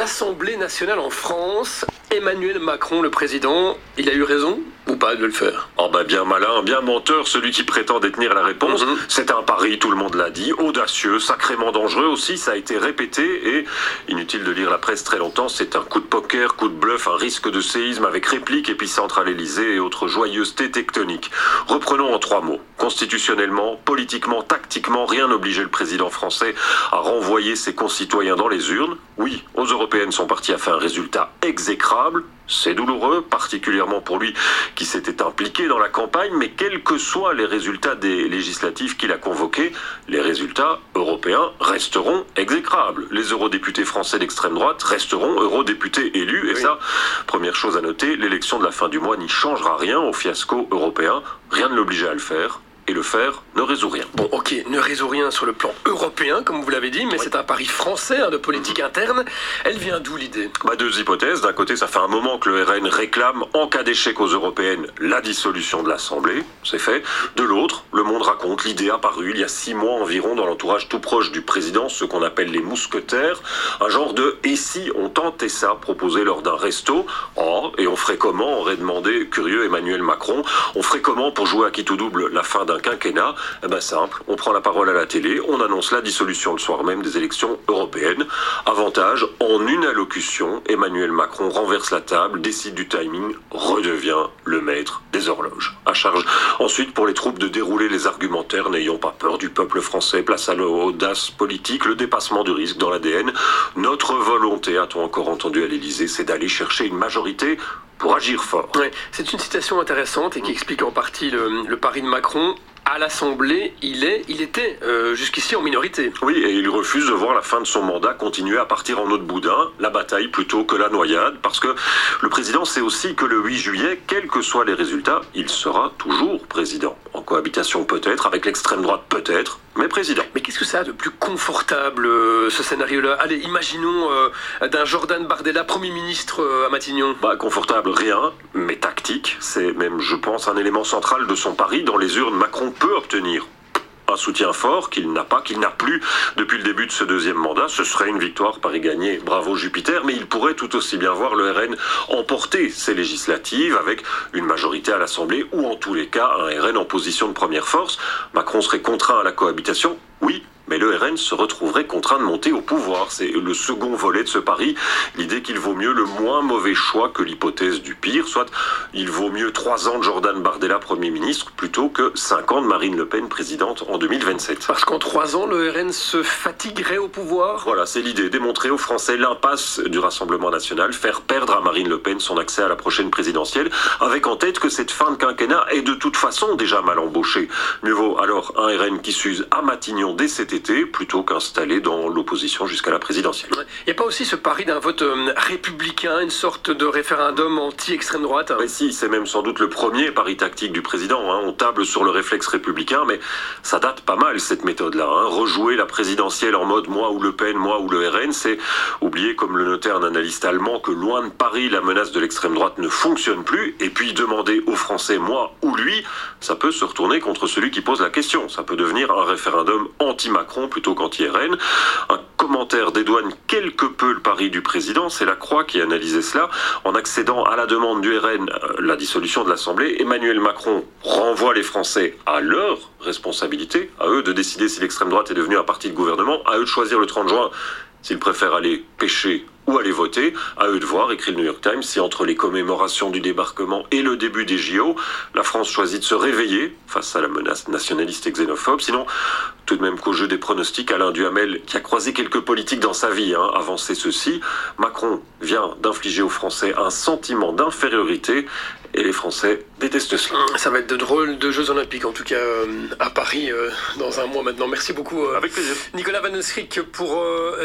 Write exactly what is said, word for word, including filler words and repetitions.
l'Assemblée nationale en France, Emmanuel Macron, le président, il a eu raison ou pas de le faire? Oh bah bien malin, bien menteur, celui qui prétend détenir la réponse. Mm-hmm. C'est un pari, tout le monde l'a dit, audacieux, sacrément dangereux aussi, ça a été répété et, inutile de lire la presse très longtemps, c'est un coup de poker, coup de bluff, un risque de séisme avec réplique, épicentre à l'Elysée et autres joyeusetés tectoniques. Reprenons en trois mots. Constitutionnellement, politiquement, tactiquement, rien n'obligeait le président français à renvoyer ses concitoyens dans les urnes. Oui, aux européennes, son parti a fait un résultat exécrable. C'est douloureux, particulièrement pour lui qui s'était impliqué dans la campagne, mais quels que soient les résultats des législatives qu'il a convoqués, les résultats européens resteront exécrables. Les eurodéputés français d'extrême droite resteront eurodéputés élus, et oui. Ça, première chose à noter, l'élection de la fin du mois n'y changera rien au fiasco européen, rien ne l'obligeait à le faire. Et le faire ne résout rien. Bon, ok, ne résout rien sur le plan européen, comme vous l'avez dit, mais oui. C'est un pari français hein, de politique interne. Elle vient d'où l'idée? Bah, deux hypothèses. D'un côté, ça fait un moment que le R N réclame, en cas d'échec aux européennes, la dissolution de l'Assemblée. C'est fait. De l'autre, Le Monde raconte l'idée apparue il y a six mois environ dans l'entourage tout proche du président, ce qu'on appelle les mousquetaires. Un genre de « et si on tentait ça » proposé lors d'un resto. Oh, et on ferait comment, aurait demandé curieux Emmanuel Macron. On ferait comment pour jouer à qui tout double la fin d'un quinquennat? Eh ben simple, on prend la parole à la télé, on annonce la dissolution le soir même des élections européennes. Avantage, en une allocution, Emmanuel Macron renverse la table, décide du timing, redevient le maître des horloges. À charge ensuite pour les troupes de dérouler les argumentaires, n'ayons pas peur du peuple français, place à l'audace politique, le dépassement du risque dans l'A D N. Notre volonté, a-t-on encore entendu à l'Elysée, c'est d'aller chercher une majorité pour agir fort. Ouais, c'est une citation intéressante et qui explique en partie le, le pari de Macron. À l'Assemblée, il est, il était euh, jusqu'ici en minorité. Oui, et il refuse de voir la fin de son mandat continuer à partir en eau de boudin, la bataille plutôt que la noyade, parce que le président sait aussi que le huit juillet, quels que soient les résultats, il sera toujours président. En cohabitation peut-être, avec l'extrême droite peut-être, mais président. Mais qu'est-ce que ça a de plus confortable, euh, ce scénario-là? Allez, imaginons euh, d'un Jordan Bardella, Premier ministre euh, à Matignon. Bah, confortable, rien, mais tactique. C'est même, je pense, un élément central de son pari. Dans les urnes, Macron peut obtenir un soutien fort qu'il n'a pas, qu'il n'a plus depuis le début de ce deuxième mandat. Ce serait une victoire Paris gagné, bravo Jupiter, mais il pourrait tout aussi bien voir le R N emporter ces législatives avec une majorité à l'Assemblée ou en tous les cas un R N en position de première force. Macron serait contraint à la cohabitation, oui, mais le R N se retrouverait contraint de monter au pouvoir. C'est le second volet de ce pari, l'idée qu'il vaut mieux le moins mauvais choix que l'hypothèse du pire, soit il vaut mieux trois ans de Jordan Bardella Premier ministre plutôt que cinq ans de Marine Le Pen présidente en deux mille vingt-sept. Parce qu'en trois ans, le R N se fatiguerait au pouvoir? Voilà, c'est l'idée, démontrer aux Français l'impasse du Rassemblement national, faire perdre à Marine Le Pen son accès à la prochaine présidentielle, avec en tête que cette fin de quinquennat est de toute façon déjà mal embauchée. Mieux vaut alors un R N qui s'use à Matignon dès cet été, plutôt qu'installé dans l'opposition jusqu'à la présidentielle. Il n'y a pas aussi ce pari d'un vote euh, républicain, une sorte de référendum anti-extrême droite? Mais si, c'est même sans doute le premier pari tactique du président. Hein. On table sur le réflexe républicain, mais ça date pas mal cette méthode-là. Hein. Rejouer la présidentielle en mode moi ou Le Pen, moi ou le R N, c'est oublier, comme le notait un analyste allemand, que loin de Paris, la menace de l'extrême droite ne fonctionne plus, et puis demander aux Français moi ou lui, ça peut se retourner contre celui qui pose la question. Ça peut devenir un référendum anti-Macron plutôt qu'anti-R N. Un commentaire dédouane quelque peu le pari du président, c'est la Croix qui analysait cela. En accédant à la demande du R N, euh, la dissolution de l'Assemblée, Emmanuel Macron renvoie les Français à leur responsabilité, à eux de décider si l'extrême droite est devenue un parti de gouvernement, à eux de choisir le trente juin s'ils préfèrent aller pêcher ou aller voter, à eux de voir, écrit le New York Times, si entre les commémorations du débarquement et le début des J O, la France choisit de se réveiller face à la menace nationaliste et xénophobe. Sinon, tout de même qu'au jeu des pronostics, Alain Duhamel, qui a croisé quelques politiques dans sa vie, hein, avançait ceci: Macron vient d'infliger aux Français un sentiment d'infériorité et les Français détestent cela. Ça va être de drôles de Jeux Olympiques, en tout cas euh, à Paris, euh, dans un mois maintenant. Merci beaucoup. Euh, Avec plaisir. Nicolas Van Heusrich pour... Euh,